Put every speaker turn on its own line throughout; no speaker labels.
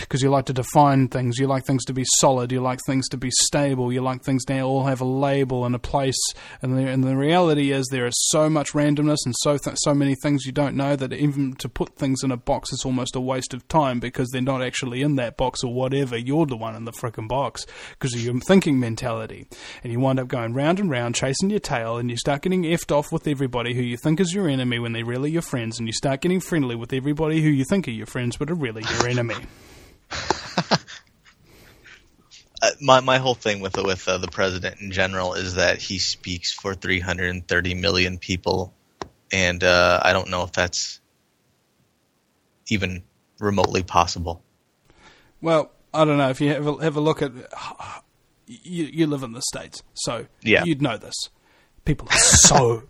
because you like to define things. You like things to be solid. You like things to be stable. You like things to all have a label and a place. And the reality is there is so much randomness and so many things you don't know that even to put things in a box is almost a waste of time because they're not actually in that box or whatever. You're the one in the frickin' box because of your thinking mentality. And you wind up going round and round, chasing your tail, and you start getting effed off with everybody who you think is your enemy when they're really your friends, and you start getting friendly with everybody who you think are your friends but are really your enemy.
My whole thing with the president in general is that he speaks for 330 million people, and I don't know if that's even remotely possible.
Well, I don't know. If you have a look at... You live in the States, so you'd know this. People are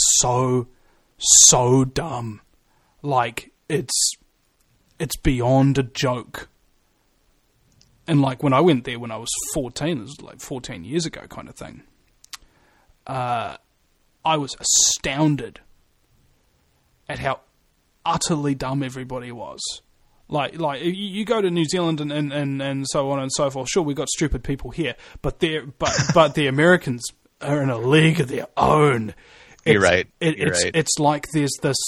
so dumb. Like, it's beyond a joke. And like when I went there when I was 14, it was like 14 years ago kind of thing, I was astounded at how utterly dumb everybody was. Like you go to New Zealand and so on and so forth. Sure, we've got stupid people here, but the Americans are in a league of their own.
You're right.
It's like there's this.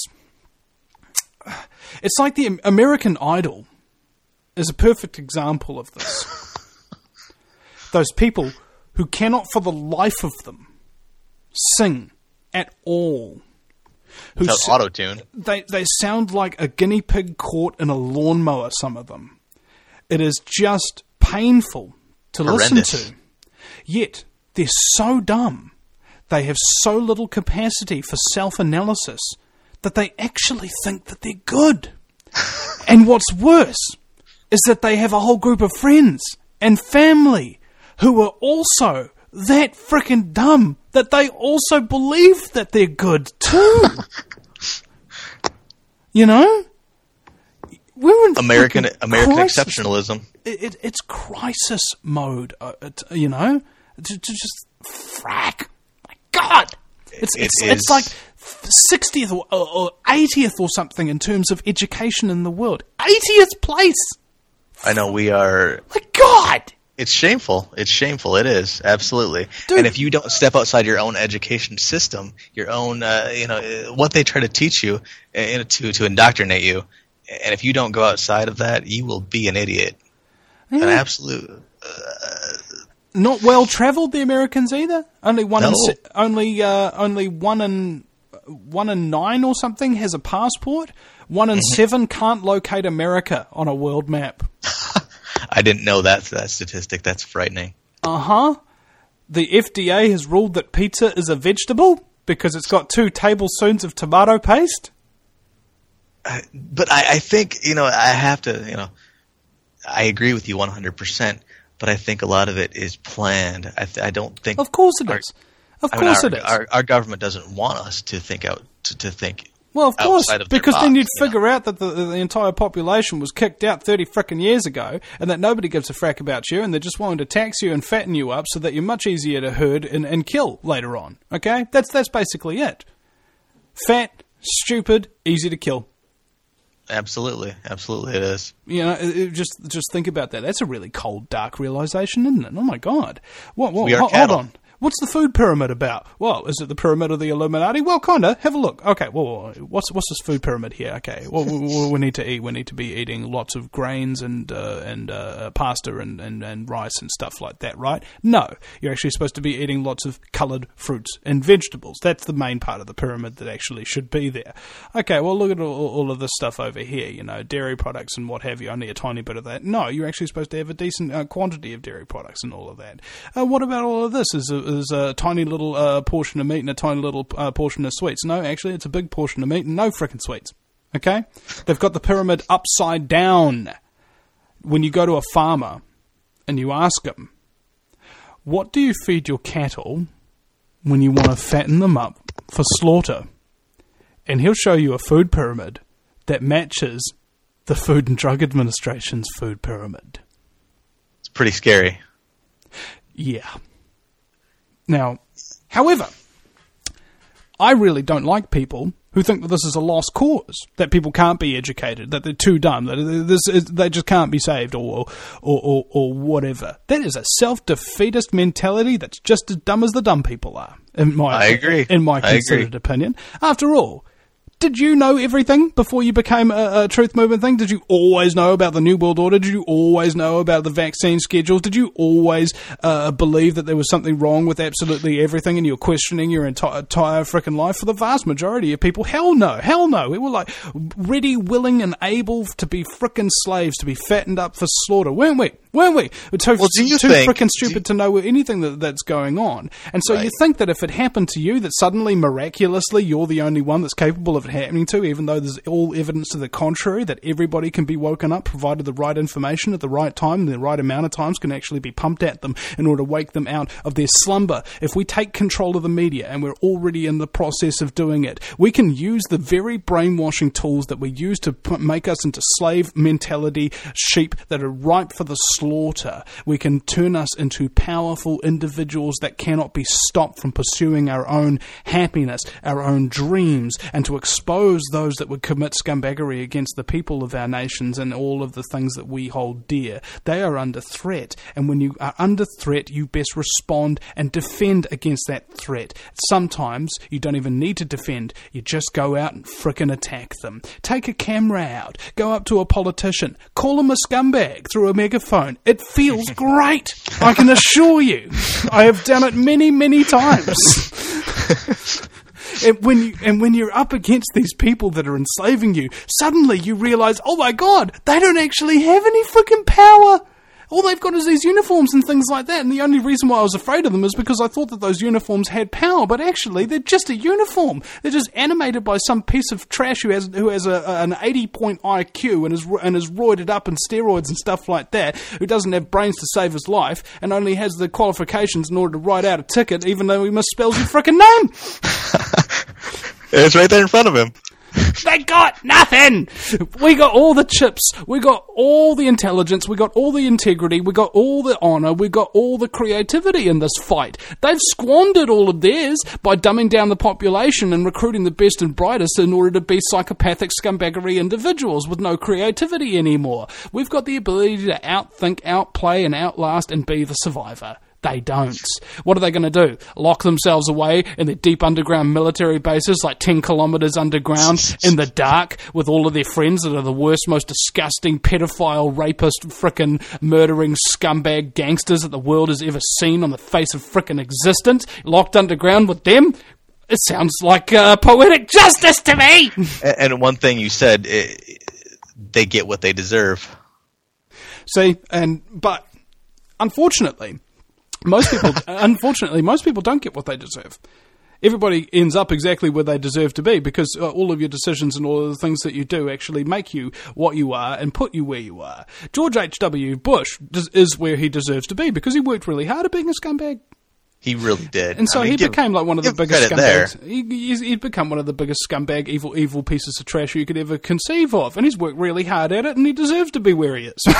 It's like the American Idol is a perfect example of this. Those people who cannot for the life of them sing at all.
Without auto-tune.
They sound like a guinea pig caught in a lawnmower, some of them. It is just painful to listen to. Yet, they're so dumb. They have so little capacity for self-analysis that they actually think that they're good. And what's worse is that they have a whole group of friends and family who are also that freaking dumb that they also believe that they're good too. You know? We're in
American
crisis.
exceptionalism.
It's crisis mode, you know? Just frack. My God! It's like 60th or 80th or something in terms of education in the world. 80th place!
I know we are...
My God!
It's shameful. It's shameful. It is. Absolutely.
Dude.
And if you don't step outside your own education system, your own, what they try to teach you to indoctrinate you, and if you don't go outside of that, you will be an idiot.
Yeah.
An absolute...
Not well traveled, the Americans either. Only one in 9 or something has a passport. 1 in 7 can't locate America on a world map.
I didn't know that statistic. That's frightening.
The FDA has ruled that pizza is a vegetable because it's got 2 tablespoons of tomato paste.
But I think, I have to, I agree with you 100%, but I think a lot of it is planned. I don't think...
Of course it is. Of course it is.
Our government doesn't want us to think to think.
Well, of course, because then you'd figure out that the entire population was kicked out 30 frickin' years ago, and that nobody gives a frack about you, and they're just wanting to tax you and fatten you up so that you're much easier to herd and kill later on. Okay? That's basically it. Fat, stupid, easy to kill.
Absolutely. Absolutely it is.
Just think about that. That's a really cold, dark realization, isn't it? Oh, my God.
We are
hold
cattle.
on. What's the food pyramid about? Well, is it the pyramid of the Illuminati? Well, kinda. Have a look. Okay, well, what's this food pyramid here? Okay, well, we need to eat. We need to be eating lots of grains and pasta and rice and stuff like that, right? No, you're actually supposed to be eating lots of coloured fruits and vegetables. That's the main part of the pyramid that actually should be there. Okay, well, look at all of this stuff over here, dairy products and what have you, only a tiny bit of that. No, you're actually supposed to have a decent quantity of dairy products and all of that. What about all of this? Is a tiny little portion of meat and a tiny little portion of sweets. No, actually, it's a big portion of meat and no frickin' sweets. Okay? They've got the pyramid upside down. When you go to a farmer and you ask him, what do you feed your cattle when you want to fatten them up for slaughter? And he'll show you a food pyramid that matches the Food and Drug Administration's food pyramid.
It's pretty scary.
Yeah. Now, however, I really don't like people who think that this is a lost cause, that people can't be educated, that they're too dumb, that they just can't be saved, or whatever. That is a self-defeatist mentality that's just as dumb as the dumb people are.
I agree.
In my considered opinion. After all, did you know everything before you became a Truth Movement thing? Did you always know about the New World Order? Did you always know about the vaccine schedules? Did you always believe that there was something wrong with absolutely everything and you're questioning your entire frickin' life? For the vast majority of people, hell no. Hell no. We were like ready, willing, and able to be frickin' slaves, to be fattened up for slaughter, weren't we? We're too frickin' stupid to know anything that's going on. And so you think that if it happened to you, that suddenly, miraculously, you're the only one that's capable of it happening to, even though there's all evidence to the contrary, that everybody can be woken up, provided the right information at the right time, and the right amount of times can actually be pumped at them in order to wake them out of their slumber. If we take control of the media, and we're already in the process of doing it, we can use the very brainwashing tools that we use to make us into slave mentality sheep that are ripe for the slaughter. We can turn us into powerful individuals that cannot be stopped from pursuing our own happiness, our own dreams, and to expose those that would commit scumbaggery against the people of our nations and all of the things that we hold dear. They are under threat, and when you are under threat, you best respond and defend against that threat. Sometimes you don't even need to defend, you just go out and frickin' attack them. Take a camera out, go up to a politician, call him a scumbag through a megaphone. It feels great, I can assure you. I have done it many, many times. And when you're up against these people that are enslaving you, suddenly you realise, oh my God, they don't actually have any freaking power. All they've got is these uniforms and things like that. And the only reason why I was afraid of them is because I thought that those uniforms had power. But actually, they're just a uniform. They're just animated by some piece of trash who has an 80-point IQ and is roided up in steroids and stuff like that, who doesn't have brains to save his life and only has the qualifications in order to write out a ticket, even though he misspells your frickin' name.
It's right there in front of him.
They got nothing. We got all the chips. We got all the intelligence. We got all the integrity. We got all the honor. We got all the creativity in this fight. They've squandered all of theirs by dumbing down the population and recruiting the best and brightest in order to be psychopathic scumbaggery individuals with no creativity anymore. We've got the ability to outthink, outplay, and outlast and be the survivor. They don't. What are they going to do? Lock themselves away in their deep underground military bases, like 10 kilometres underground in the dark, with all of their friends that are the worst, most disgusting, pedophile, rapist, frickin' murdering scumbag gangsters that the world has ever seen on the face of frickin' existence? Locked underground with them? It sounds like poetic justice to me!
And one thing you said, they get what they deserve.
See, but unfortunately, most people don't get what they deserve. Everybody ends up exactly where they deserve to be, because all of your decisions and all of the things that you do actually make you what you are and put you where you are. George H.W. Bush is where he deserves to be because he worked really hard at being a scumbag.
He really did.
And so he became like one of the biggest scumbags. He'd become one of the biggest scumbag, evil pieces of trash you could ever conceive of. And he's worked really hard at it, and he deserves to be where he is.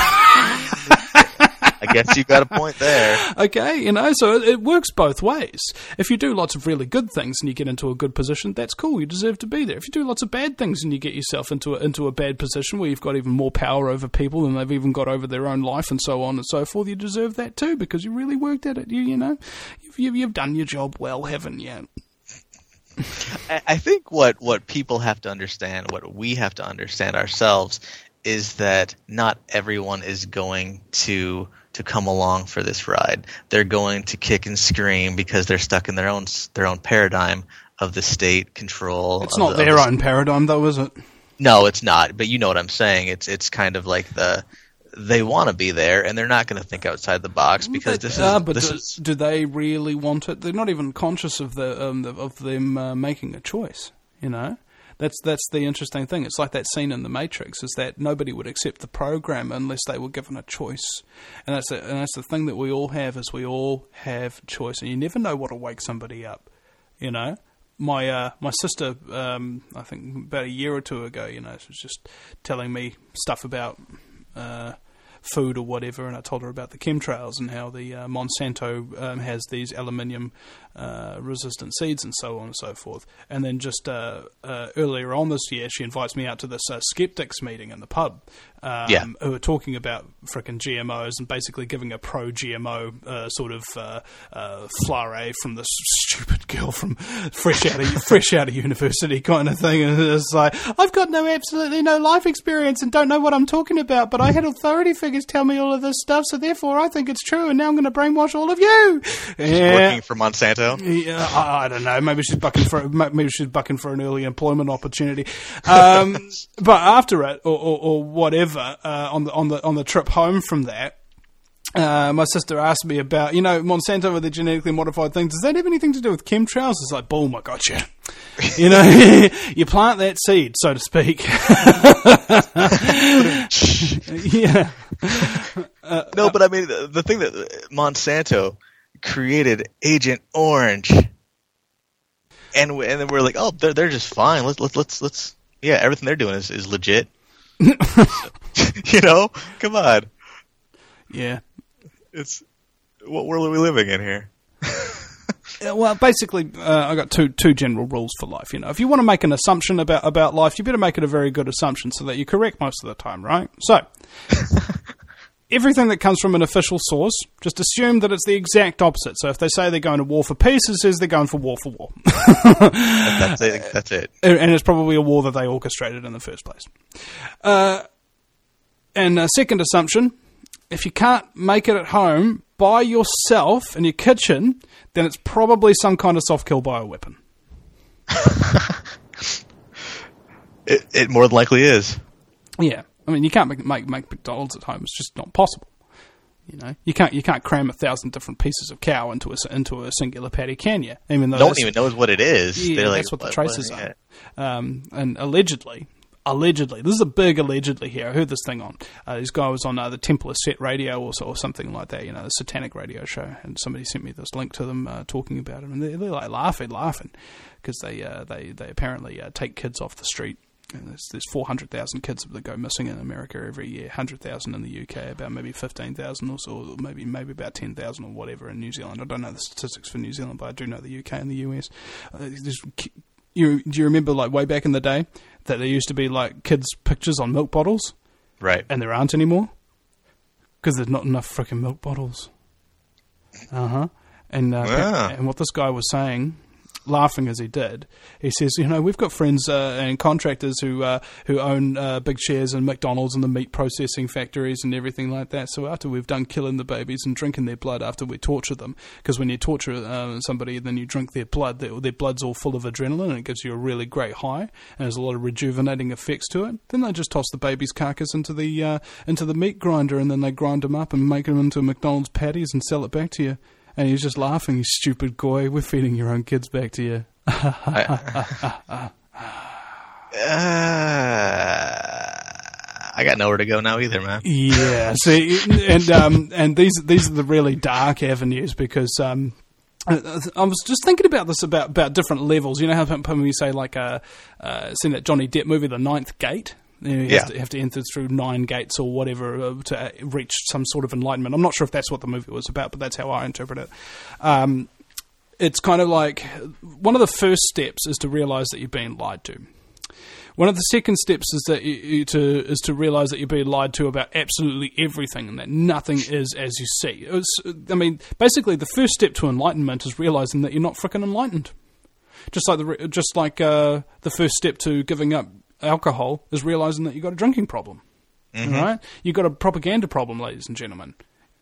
I guess you got a point there.
Okay, so it works both ways. If you do lots of really good things and you get into a good position, that's cool. You deserve to be there. If you do lots of bad things and you get yourself into a bad position where you've got even more power over people and they've even got over their own life and so on and so forth, you deserve that too because you really worked at it. You've done your job well, haven't you?
I think what people have to understand, what we have to understand ourselves, is that not everyone is going to come along for this ride. They're going to kick and scream because they're stuck in their own paradigm of the state control.
It's not their own paradigm, though, is it?
No, it's not. But you know what I'm saying. It's kind of like they want to be there, and they're not going to think outside the box because
do they really want it? They're not even conscious of them making a choice. That's the interesting thing. It's like that scene in The Matrix, is that nobody would accept the program unless they were given a choice. And that's the thing that we all have, is we all have choice. And you never know what will wake somebody up, My sister, I think about a year or two ago, she was just telling me stuff about food or whatever, and I told her about the chemtrails and how the Monsanto has these aluminium resistant seeds and so on and so forth. And then just earlier on this year, she invites me out to this skeptics meeting in the pub, who are talking about frickin' GMOs and basically giving a pro-GMO sort of flare from this stupid girl from fresh out of university kind of thing. And it's like, I've got absolutely no life experience and don't know what I'm talking about, but I had authority figures tell me all of this stuff, so therefore I think it's true, and now I'm going to brainwash all of you.
She's working for Monsanto.
Yeah, I don't know. Maybe she's bucking for an early employment opportunity. But after it, or whatever, on the trip home from that, my sister asked me about, Monsanto with the genetically modified things. Does that have anything to do with chemtrails? It's like, boom, I got you. You plant that seed, so to speak. Yeah.
No, but I mean, the thing that Monsanto created Agent Orange, and then we're like, oh, they're just fine. Let's everything they're doing is legit. Come on.
Yeah.
It's what world are we living in here?
Well, basically, I got two general rules for life. If you want to make an assumption about life, you better make it a very good assumption so that you're correct most of the time, right? So, everything that comes from an official source, just assume that it's the exact opposite. So if they say they're going to war for peace, it says they're going for war.
That's it.
And it's probably a war that they orchestrated in the first place. And a second assumption, if you can't make it at home by yourself in your kitchen, then it's probably some kind of soft kill bioweapon.
It more than likely is.
Yeah. I mean, you can't make McDonald's at home. It's just not possible. You can't cram 1,000 different pieces of cow into a singular patty, can you? Even though
no one even knows what it is.
Yeah, that's what the traces are. And allegedly, this is a big allegedly here. I heard this thing on. This guy was on the Temple of Set radio or something like that. The satanic radio show, and somebody sent me this link to them talking about it, and they're like laughing because they apparently take kids off the street. And there's 400,000 kids that go missing in America every year, 100,000 in the UK, about maybe 15,000 or so, maybe about 10,000 or whatever in New Zealand. I don't know the statistics for New Zealand, but I do know the UK and the US. Do you remember, like, way back in the day that there used to be, like, kids' pictures on milk bottles?
Right.
And there aren't anymore? Because there's not enough frickin' milk bottles. Uh-huh. And what this guy was saying, laughing as he did, he says, we've got friends and contractors who own big shares in McDonald's and the meat processing factories and everything like that. So after we've done killing the babies and drinking their blood after we torture them, because when you torture somebody and then you drink their blood, their blood's all full of adrenaline and it gives you a really great high and there's a lot of rejuvenating effects to it. Then they just toss the baby's carcass into the meat grinder and then they grind them up and make them into McDonald's patties and sell it back to you. And he's just laughing, you stupid goy. We're feeding your own kids back to you.
I got nowhere to go now either, man.
Yeah, see, and these are the really dark avenues because I was just thinking about this about different levels. You know how when we say like seen that Johnny Depp movie, The Ninth Gate. You have to enter through 9 gates or whatever to reach some sort of enlightenment. I'm not sure if that's what the movie was about, but that's how I interpret it. It's kind of like one of the first steps is to realize that you're being lied to. One of the second steps is that to realize that you're being lied to about absolutely everything and that nothing is as you see. Basically, the first step to enlightenment is realizing that you're not frickin' enlightened. Just like the first step to giving up alcohol is realizing that you've got a drinking problem. Mm-hmm. Right? You've got a propaganda problem, ladies and gentlemen.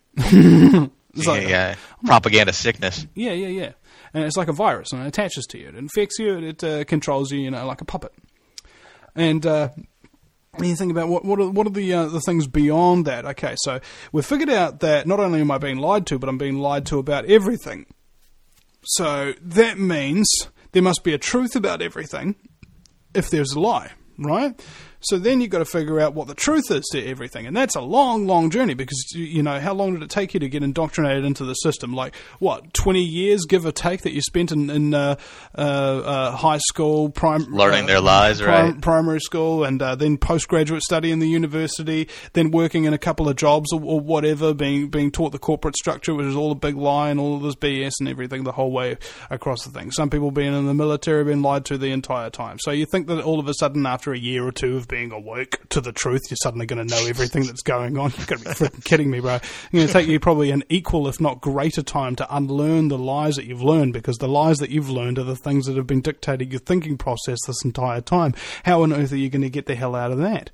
Propaganda sickness.
Yeah. And it's like a virus, and it attaches to you. It infects you, it controls you, like a puppet. And when you think about what are the things beyond that? Okay, so we've figured out that not only am I being lied to, but I'm being lied to about everything. So that means there must be a truth about everything if there's a lie. Right? So then you've got to figure out what the truth is to everything. And that's a long, long journey because, how long did it take you to get indoctrinated into the system? Like, 20 years, give or take, that you spent in high school,
learning their lies, right?
Primary school, and then postgraduate study in the university, then working in a couple of jobs or whatever, being taught the corporate structure, which is all a big lie and all of this BS and everything the whole way across the thing. Some people being in the military have been lied to the entire time. So you think that all of a sudden, after a year or two of being awake to the truth, you're suddenly going to know everything that's going on? You've got to be freaking kidding me, bro. It's going to take you probably an equal, if not greater time to unlearn the lies that you've learned, because the lies that you've learned are the things that have been dictating your thinking process this entire time. How on earth are you going to get the hell out of that?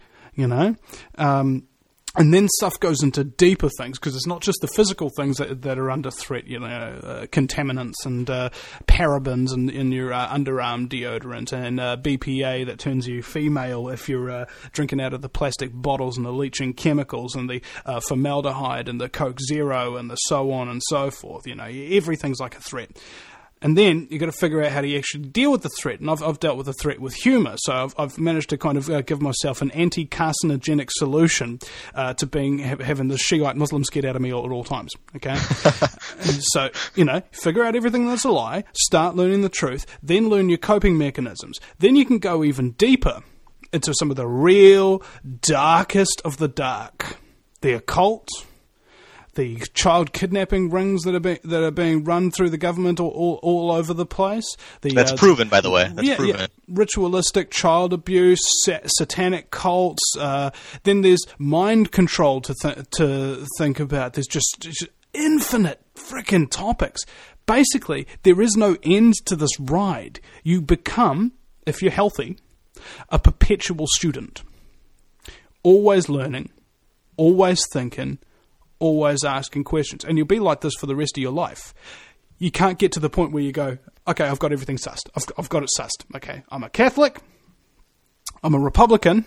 And then stuff goes into deeper things, because it's not just the physical things that are under threat, contaminants and parabens in your underarm deodorant, and BPA that turns you female if you're drinking out of the plastic bottles, and the leaching chemicals, and the formaldehyde, and the Coke Zero, and the so on and so forth. Everything's like a threat. And then you've got to figure out how to actually deal with the threat. And I've dealt with the threat with humour. So I've managed to kind of give myself an anti-carcinogenic solution to having the Shiite Muslims get out of me at all times. Okay? So, figure out everything that's a lie, start learning the truth, then learn your coping mechanisms. Then you can go even deeper into some of the real darkest of the dark. The occult, the child kidnapping rings that are being run through the government all over the place.
That's proven, by the way. That's proven.
Yeah. Ritualistic child abuse, satanic cults. Then there's mind control to think about. There's just infinite freaking topics. Basically, there is no end to this ride. You become, if you're healthy, a perpetual student. Always learning, always thinking, always asking questions. And you'll be like this for the rest of your life. You can't get to the point where you go, okay, I've got everything sussed. I've got it sussed. Okay, I'm a Catholic, I'm a Republican,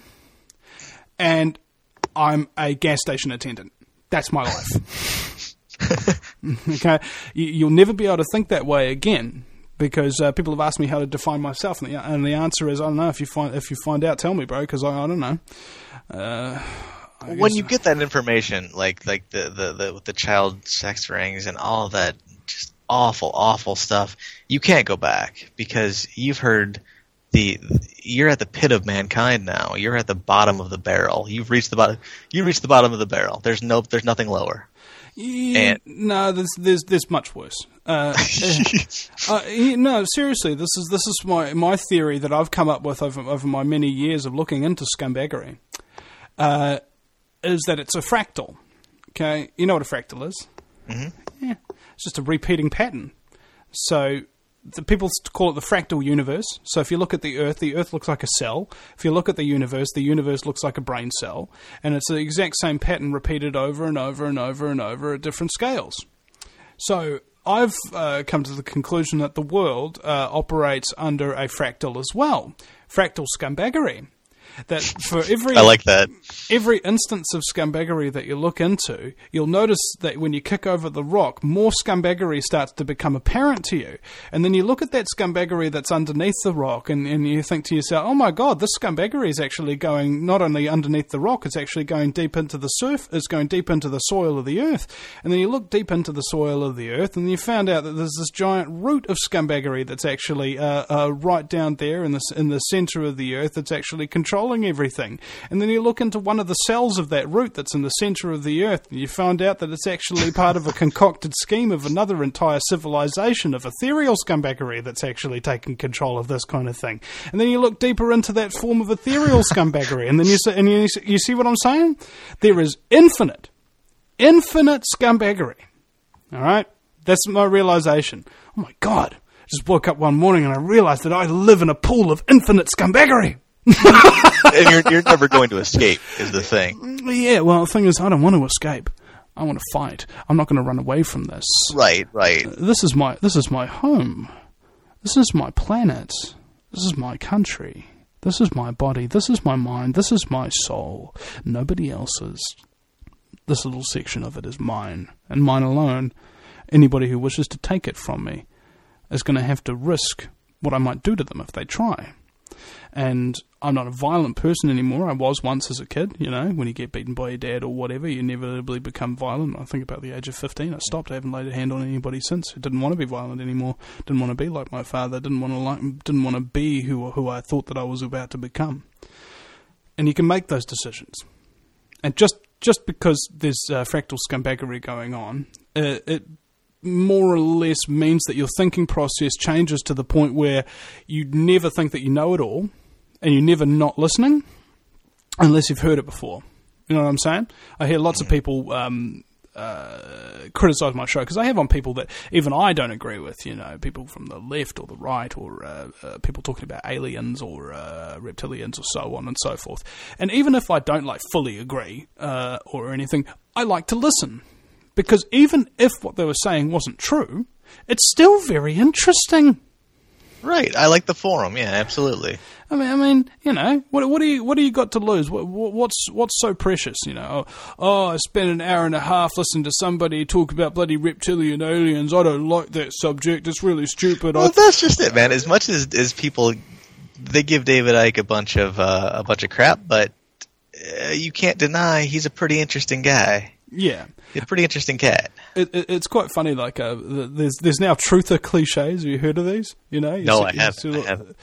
and I'm a gas station attendant. That's my life. Okay? You'll never be able to think that way again, because people have asked me how to define myself, and the answer is, I don't know. If you find out, tell me, bro, because I don't know.
When you get that information, like the child sex rings and all of that just awful stuff, you can't go back, because you've heard you're at the pit of mankind now. You're at the bottom of the barrel. You've reached the bottom. You reached the bottom of the barrel. There's nothing lower.
Yeah, no, there's much worse. No, seriously, this is my theory that I've come up with over my many years of looking into scumbaggery. Is that it's a fractal. Okay, you know what a fractal is? Mm-hmm. Yeah, it's just a repeating pattern. So the people call it the fractal universe. So if you look at the Earth looks like a cell. If you look at the universe looks like a brain cell, and it's the exact same pattern repeated over and over and over and over at different scales. So I've come to the conclusion that the world operates under a fractal as well. Fractal scumbaggery. That for
I like that.
Every instance of scumbaggery that you look into, you'll notice that when you kick over the rock, more scumbaggery starts to become apparent to you. And then you look at that scumbaggery that's underneath the rock, and you think to yourself, oh my God, this scumbaggery is actually going not only underneath the rock, it's actually going deep into the it's going deep into the soil of the earth. And then you look deep into the soil of the earth, and you found out that there's this giant root of scumbaggery that's actually right down there in the center of the earth that's actually controlling everything. And then you look into one of the cells of that root that's in the center of the earth, and you find out that it's actually part of a concocted scheme of another entire civilization of ethereal scumbaggery that's actually taking control of this kind of thing. And then you look deeper into that form of ethereal scumbaggery, and then you see what I'm saying? There is infinite scumbaggery. All right? That's my realization. Oh my God. I just woke up one morning and I realized that I live in a pool of infinite scumbaggery.
And you're never going to escape, is the thing.
Yeah, well, the thing is, I don't want to escape. I want to fight. I'm not going to run away from this.
Right.
This is my home. This is my planet. This is my country. This is my body. This is my mind. This is my soul. Nobody else's. This little section of it is mine, and mine alone. Anybody who wishes to take it from me is going to have to risk what I might do to them if they try. And I'm not a violent person anymore. I was once as a kid, you know, when you get beaten by your dad or whatever, you inevitably become violent. I think about the age of 15, I stopped. I haven't laid a hand on anybody since. I didn't want to be violent anymore. Didn't want to be like my father. Didn't want to be who I thought that I was about to become. And you can make those decisions. And just because there's fractal scumbaggery going on, it more or less means that your thinking process changes to the point where you never think that you know it all, and you're never not listening unless you've heard it before. You know what I'm saying? I hear lots of people criticize my show because I have on people that even I don't agree with, you know, people from the left or the right, or people talking about aliens or reptilians or so on and so forth. And even if I don't fully agree or anything, I like to listen. Because even if what they were saying wasn't true, it's still very interesting.
Right, I like the forum. Yeah, absolutely.
I mean, you know, what do you got to lose? What's so precious? You know, I spent an hour and a half listening to somebody talk about bloody reptilian aliens. I don't like that subject. It's really stupid.
Well, that's just it, man. As much as people, they give David Icke a bunch of crap, but you can't deny he's a pretty interesting guy.
Yeah.
He's a pretty interesting cat.
It's quite funny, there's now truther cliches. Have you heard of these? You know?
I haven't.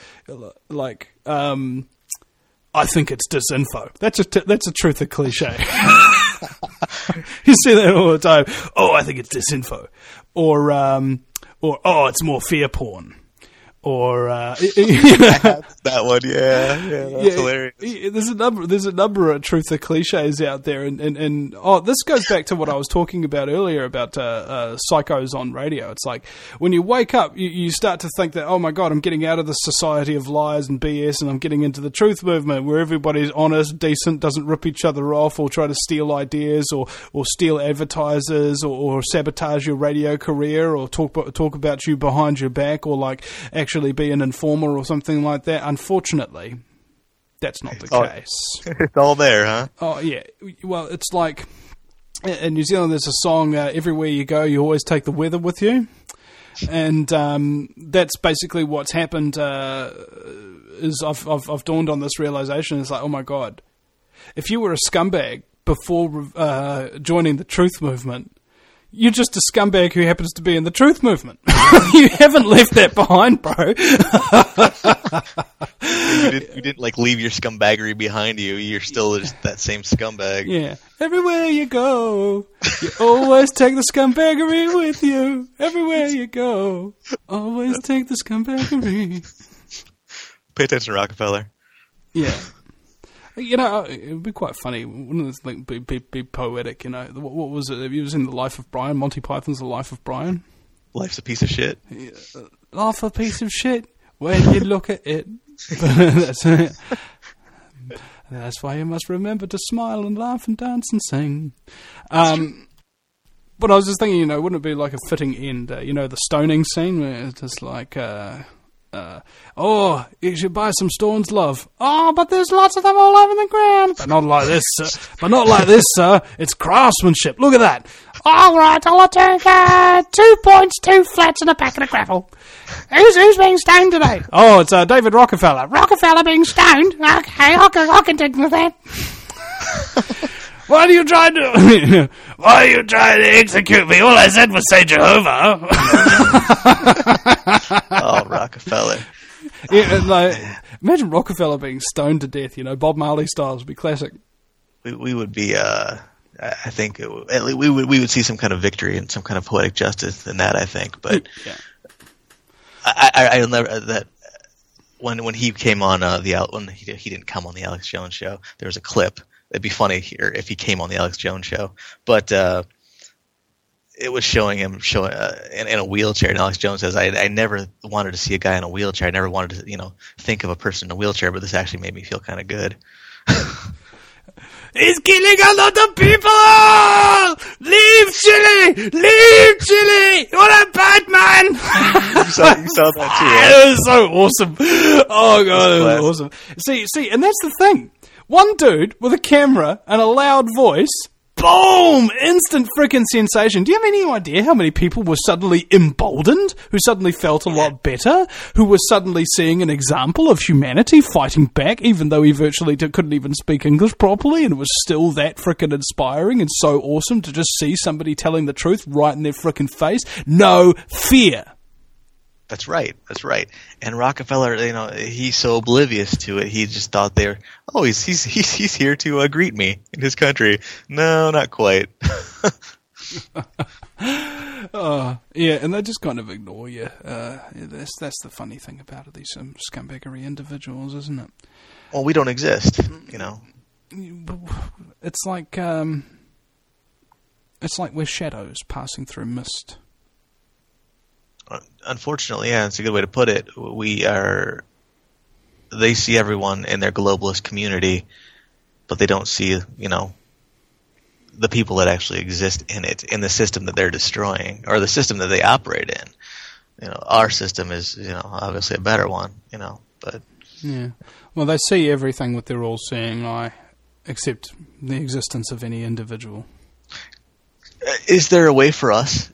I think it's disinfo. That's a truther cliche. You see that all the time. Oh, I think it's disinfo. Or oh, it's more fear porn. Or
that one, that's hilarious.
There's a number of truther cliches out there, and this goes back to what I was talking about earlier about psychos on radio. It's like when you wake up, you start to think that, oh my god, I'm getting out of the society of lies and BS, and I'm getting into the truth movement where everybody's honest, decent, doesn't rip each other off or try to steal ideas or steal advertisers or sabotage your radio career or talk about you behind your back or actually be an informer or something like that. Unfortunately, that's not the case.
It's all there, huh?
Oh, yeah. Well, it's like in New Zealand there's a song, everywhere you go, you always take the weather with you. And that's basically what's happened is I've dawned on this realization. It's like, oh my God, if you were a scumbag before joining the truth movement, you're just a scumbag who happens to be in the truth movement. You haven't left that behind, bro.
You didn't leave your scumbaggery behind you. You're still just that same scumbag.
Yeah. Everywhere you go, you always take the scumbaggery with you. Everywhere you go, always take the scumbaggery.
Pay attention, Rockefeller.
Yeah. You know, it would be quite funny. Wouldn't it be poetic, you know? What was it? It was in The Life of Brian. Monty Python's The Life of Brian.
Life's a piece of shit.
Yeah. Life a piece of shit when you look at it. That's it. That's why you must remember to smile and laugh and dance and sing. But I was just thinking, you know, wouldn't it be like a fitting end? You know, the stoning scene where it's just like... oh, you should buy some stones, love. Oh, but there's lots of them all over the ground. But not like this, sir. But not like this, sir. It's craftsmanship. Look at that. All right, I'll take 2 points, 2 flats, and a packet of gravel. Who's being stoned today? Oh, it's David Rockefeller. Rockefeller being stoned? Okay, I can take that. Why are you trying to execute me? All I said was say Jehovah.
Oh, Rockefeller.
Yeah, imagine Rockefeller being stoned to death, you know, Bob Marley styles would be classic.
We would be, I think, we would see some kind of victory and some kind of poetic justice in that, I think. But
yeah.
I'll never, that when he came on when he didn't come on the Alex Jones show, there was a clip. It'd be funny here if he came on the Alex Jones show, but it was showing him in a wheelchair. And Alex Jones says, "I never wanted to see a guy in a wheelchair. I never wanted to, think of a person in a wheelchair, but this actually made me feel kind of good."
He's killing a lot of people! Leave Chile! Leave Chile! What a bad man!
You saw that too, right?
It was so awesome. Oh god, it was awesome. See, and that's the thing. One dude with a camera and a loud voice Boom! Instant freaking sensation. Do you have any idea how many people were suddenly emboldened? Who suddenly felt a lot better? Who were suddenly seeing an example of humanity fighting back, even though he virtually couldn't even speak English properly, and it was still that freaking inspiring and so awesome to just see somebody telling the truth right in their freaking face? No fear.
That's right. That's right. And Rockefeller, he's so oblivious to it. He just thought he's here to greet me in his country. No, not quite.
Yeah, and they just kind of ignore you. That's the funny thing about it. These scumbaggery individuals, isn't it?
Well, we don't exist.
It's like we're shadows passing through mist.
Unfortunately, yeah, it's a good way to put it. They see everyone in their globalist community, but they don't see, the people that actually exist in it, in the system that they're destroying, or the system that they operate in. Our system is, obviously a better one, but.
Yeah. Well, they see everything with their all-seeing eye, except the existence of any individual.
Is there a way for us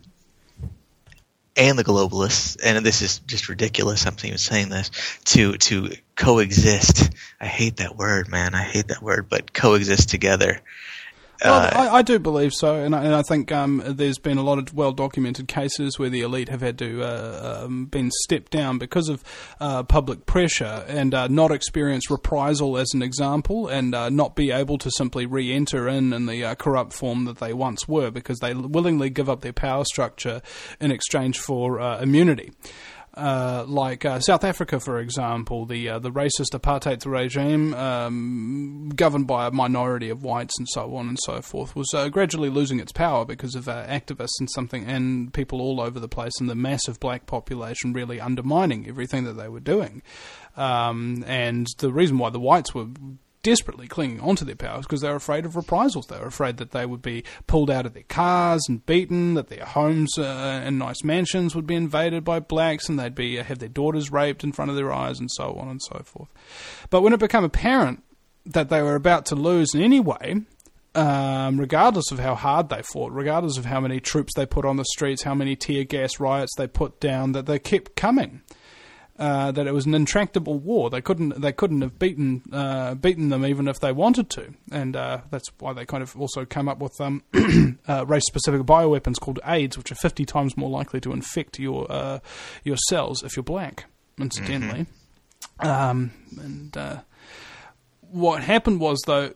and the globalists, and this is just ridiculous, I'm even saying this, to coexist? I hate that word, man. I hate that word, but coexist together.
Well, I do believe so, and I think there's been a lot of well-documented cases where the elite have had to been stepped down because of public pressure and not experience reprisal as an example, and not be able to simply re-enter in the corrupt form that they once were, because they willingly give up their power structure in exchange for immunity. Like South Africa, for example, the racist apartheid regime, governed by a minority of whites and so on and so forth, was gradually losing its power because of activists and people all over the place, and the massive black population really undermining everything that they were doing. And the reason why the whites were desperately clinging onto their powers because they were afraid of reprisals. They were afraid that they would be pulled out of their cars and beaten, that their homes and nice mansions would be invaded by blacks, and they'd have their daughters raped in front of their eyes, and so on and so forth. But when it became apparent that they were about to lose in any way, regardless of how hard they fought, regardless of how many troops they put on the streets, how many tear gas riots they put down, that they kept coming. That it was an intractable war. They couldn't have beaten them even if they wanted to, and that's why they kind of also come up with race-specific bioweapons called AIDS, which are 50 times more likely to infect your cells if you're black. Incidentally, and what happened was, though,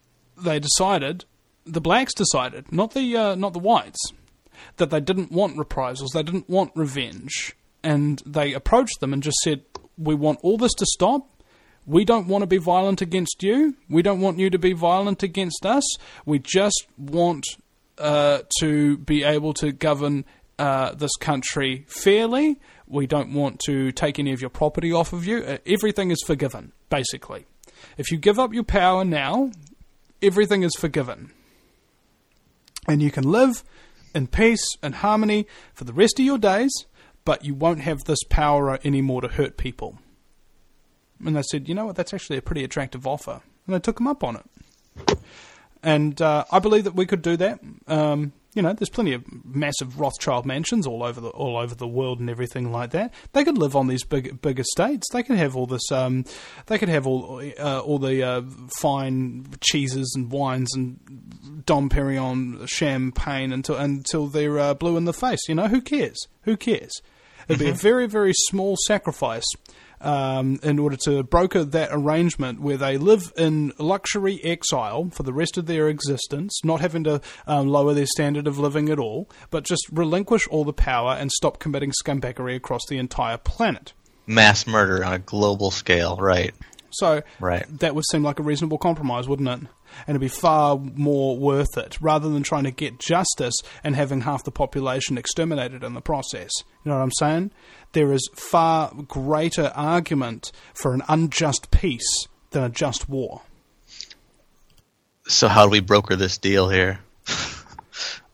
the blacks decided, not the whites, that they didn't want reprisals, they didn't want revenge. And they approached them and just said, we want all this to stop. We don't want to be violent against you. We don't want you to be violent against us. We just want to be able to govern this country fairly. We don't want to take any of your property off of you. Everything is forgiven, basically. If you give up your power now, everything is forgiven. And you can live in peace and harmony for the rest of your days, but you won't have this power anymore to hurt people. And they said, you know what, that's actually a pretty attractive offer. And they took them up on it. And I believe that we could do that. There's plenty of massive Rothschild mansions all over the world and everything like that. They could live on these big estates. They could have all this. They could have all the fine cheeses and wines and Dom Perignon champagne until they're blue in the face. Who cares? Who cares? It'd be a very, very small sacrifice in order to broker that arrangement where they live in luxury exile for the rest of their existence, not having to lower their standard of living at all, but just relinquish all the power and stop committing scumbaggery across the entire planet.
Mass murder on a global scale, right.
So
right.
That would seem like a reasonable compromise, wouldn't it? And it'd be far more worth it, rather than trying to get justice and having half the population exterminated in the process. You know what I'm saying? There is far greater argument for an unjust peace than a just war.
So how do we broker this deal here?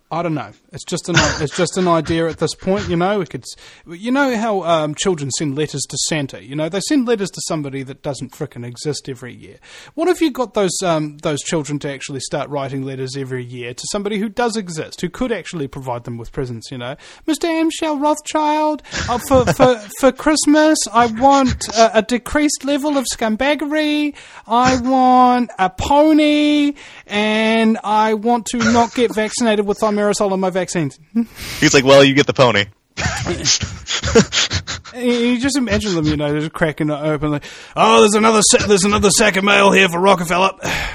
I don't know. It's just an idea at this point. You know, you know how children send letters to Santa. You know, they send letters to somebody that doesn't frickin' exist every year. What if you got those children to actually start writing letters every year to somebody who does exist, who could actually provide them with presents? You know, Mr. Amschel Rothschild, for Christmas, I want a decreased level of scumbaggery. I want a pony, and I want to not get vaccinated with thimerosal in my vaccines.
He's like, well, you get the pony.
You just imagine them, you know, just cracking it open like, oh, there's another sack of mail here for Rockefeller.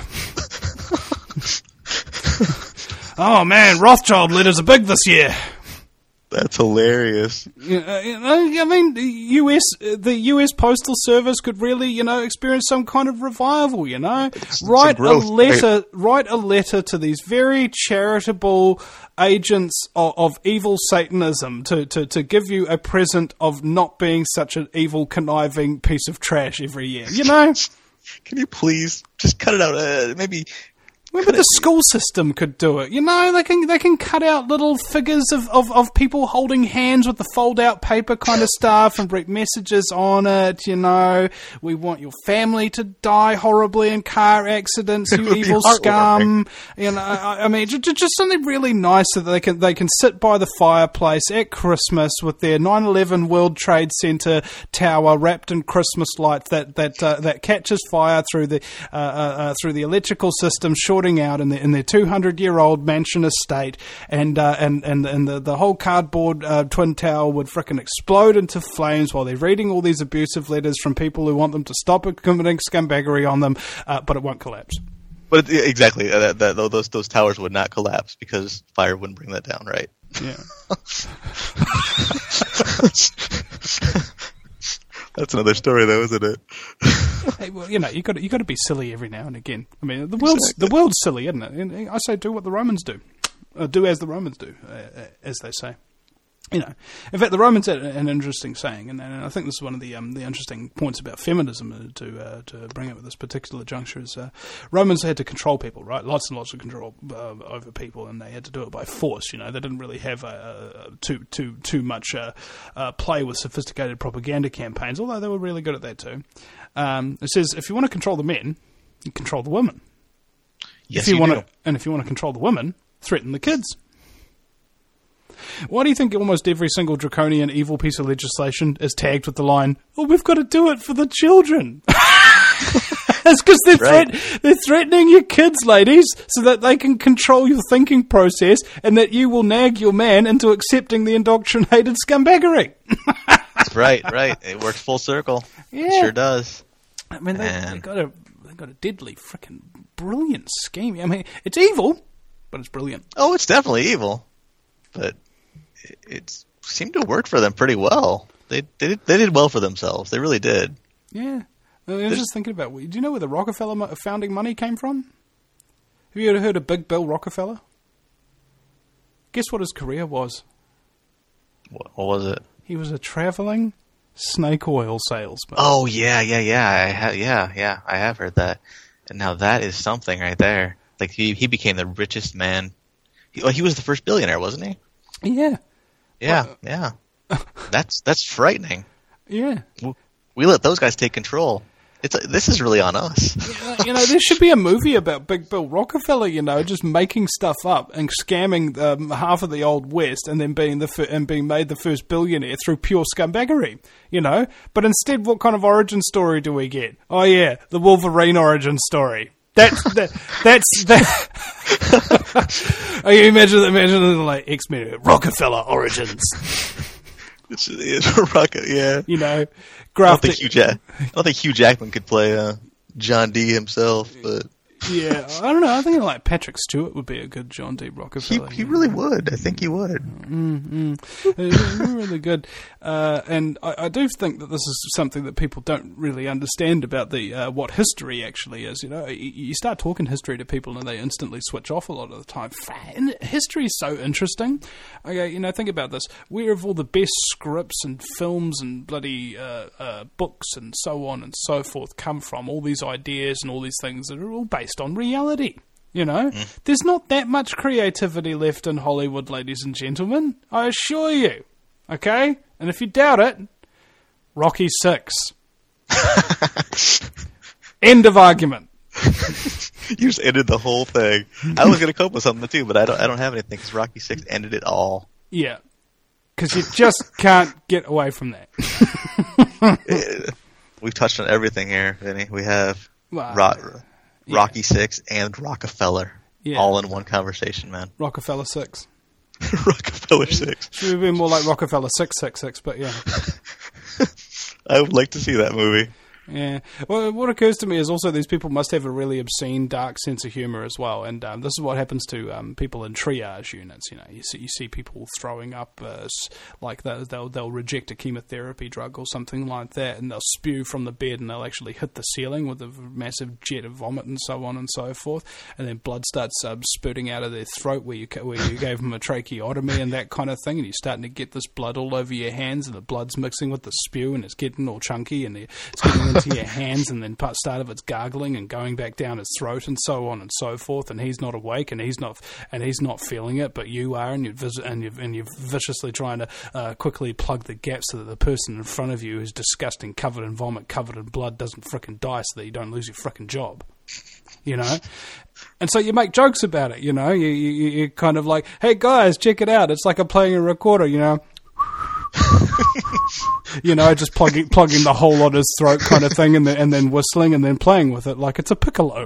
Oh man, Rothschild letters are big this year.
That's hilarious.
I mean, the US Postal Service could really, you know, experience some kind of revival. You know, write a letter to these very charitable agents of evil Satanism to give you a present of not being such an evil, conniving piece of trash every year. You know,
can you please just cut it out? Maybe
the school system could do it. You know, they can cut out little figures of people holding hands with the fold-out paper kind of stuff and write messages on it, you know. We want your family to die horribly in car accidents, you evil scum. You know, I mean, just something really nice so that they can sit by the fireplace at Christmas with their 9/11 World Trade Center tower wrapped in Christmas lights that catches fire through the electrical system, shorting out in their 200-year-old mansion estate, and the whole cardboard twin tower would frickin' explode into flames while they're reading all these abusive letters from people who want them to stop committing scumbaggery on them, but it won't collapse.
But exactly, those towers would not collapse because fire wouldn't bring that down, right?
Yeah.
That's another story, though, isn't it?
Hey, well, you know, you got to be silly every now and again. I mean, the world's silly, isn't it? And I say, do what the Romans do, do as the Romans do, as they say. You know, in fact, the Romans had an interesting saying, and I think this is one of the interesting points about feminism to bring up at this particular juncture is Romans had to control people, right? Lots and lots of control over people, and they had to do it by force. You know, they didn't really have too much play with sophisticated propaganda campaigns, although they were really good at that too. It says if you want to control the men, you control the women.
Yes,
if you want to control the women, threaten the kids. Why do you think almost every single draconian evil piece of legislation is tagged with the line, "Oh, we've got to do it for the children"? It's because they're threatening your kids, ladies, so that they can control your thinking process and that you will nag your man into accepting the indoctrinated scumbaggery.
Right. It works full circle.
Yeah.
It sure does.
I mean, they've got a deadly, freaking brilliant scheme. I mean, it's evil, but it's brilliant.
Oh, it's definitely evil, but it seemed to work for them pretty well. They did well for themselves. They really did.
Yeah. I was just thinking about, do you know where the Rockefeller founding money came from? Have you ever heard of Big Bill Rockefeller? Guess what his career was?
What was it?
He was a traveling snake oil salesman.
Oh, yeah. I have heard that. And now that is something right there. Like, he became the richest man. He was the first billionaire, wasn't he?
Yeah.
Yeah. That's frightening.
Yeah.
We let those guys take control. This is really on us.
You know, there should be a movie about Big Bill Rockefeller, you know, just making stuff up and scamming half of the old West and then being made the first billionaire through pure scumbaggery, you know. But instead, what kind of origin story do we get? Oh, yeah, the Wolverine origin story. That's oh, you imagine like X-Men Rockefeller origins.
It's Rocket, yeah.
You know,
I don't think Hugh Jackman could play John D. himself, but
yeah, I don't know. I think like Patrick Stewart would be a good John D. Rockefeller.
He really would. I think he would.
Really good. And I do think that this is something that people don't really understand about the what history actually is. You know, you start talking history to people and they instantly switch off a lot of the time. And history is so interesting. Okay, you know, think about this. Where have all the best scripts and films and bloody books and so on and so forth come from? All these ideas and all these things that are all based on reality. You know? There's not that much creativity left in Hollywood, ladies and gentlemen. I assure you. Okay? And if you doubt it, Rocky 6. End of argument.
You just ended the whole thing. I was going to cope with something too, but I don't have anything because Rocky 6 ended it all.
Yeah. Because you just can't get away from that.
We've touched on everything here, Vinny. We have Rocky 6 and Rockefeller all in one conversation, man.
Rockefeller 6.
Rockefeller 6.
Should have been more like Rockefeller 666, but yeah.
I would like to see that movie.
Yeah. Well, what occurs to me is also these people must have a really obscene, dark sense of humor as well. And this is what happens to people in triage units. You know, you see people throwing up, like they'll reject a chemotherapy drug or something like that, and they'll spew from the bed, and they'll actually hit the ceiling with a massive jet of vomit and so on and so forth. And then blood starts spurting out of their throat where you gave them a tracheotomy and that kind of thing. And you're starting to get this blood all over your hands, and the blood's mixing with the spew, and it's getting all chunky, and it's getting into your hands, and then start of it's gargling and going back down his throat and so on and so forth, and he's not awake and he's not feeling it, but you are, and you're viciously trying to quickly plug the gaps so that the person in front of you who's disgusting, covered in vomit, covered in blood, doesn't frickin' die, so that you don't lose your frickin' job. You know? And so you make jokes about it, you know? You're kind of like, hey guys, check it out, it's like I'm playing a recorder, you know? You know, just plugging the hole on his throat kind of thing, and then whistling and then playing with it like it's a piccolo.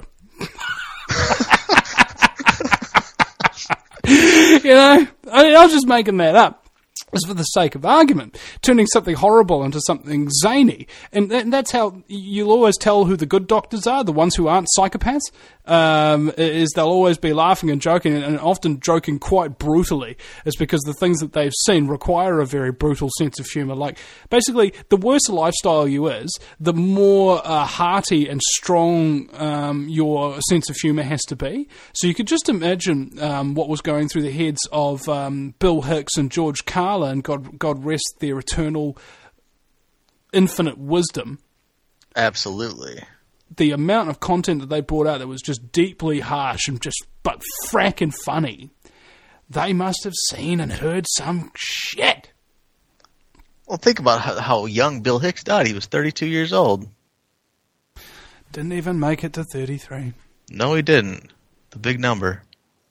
You know, I mean, I was just making that up. It's for the sake of argument, turning something horrible into something zany. And that's how you'll always tell who the good doctors are, the ones who aren't psychopaths, is they'll always be laughing and joking, and often joking quite brutally. It's because the things that they've seen require a very brutal sense of humour. Like, basically, the worse a lifestyle you is, the more hearty and strong your sense of humour has to be. So you could just imagine what was going through the heads of Bill Hicks and George Carlin, and God rest their eternal infinite wisdom.
Absolutely.
The amount of content that they brought out that was just deeply harsh and but fracking funny. They must have seen and heard some shit.
Well, think about how young Bill Hicks died. He was 32 years old.
Didn't even make it to 33.
No, he didn't. The big number.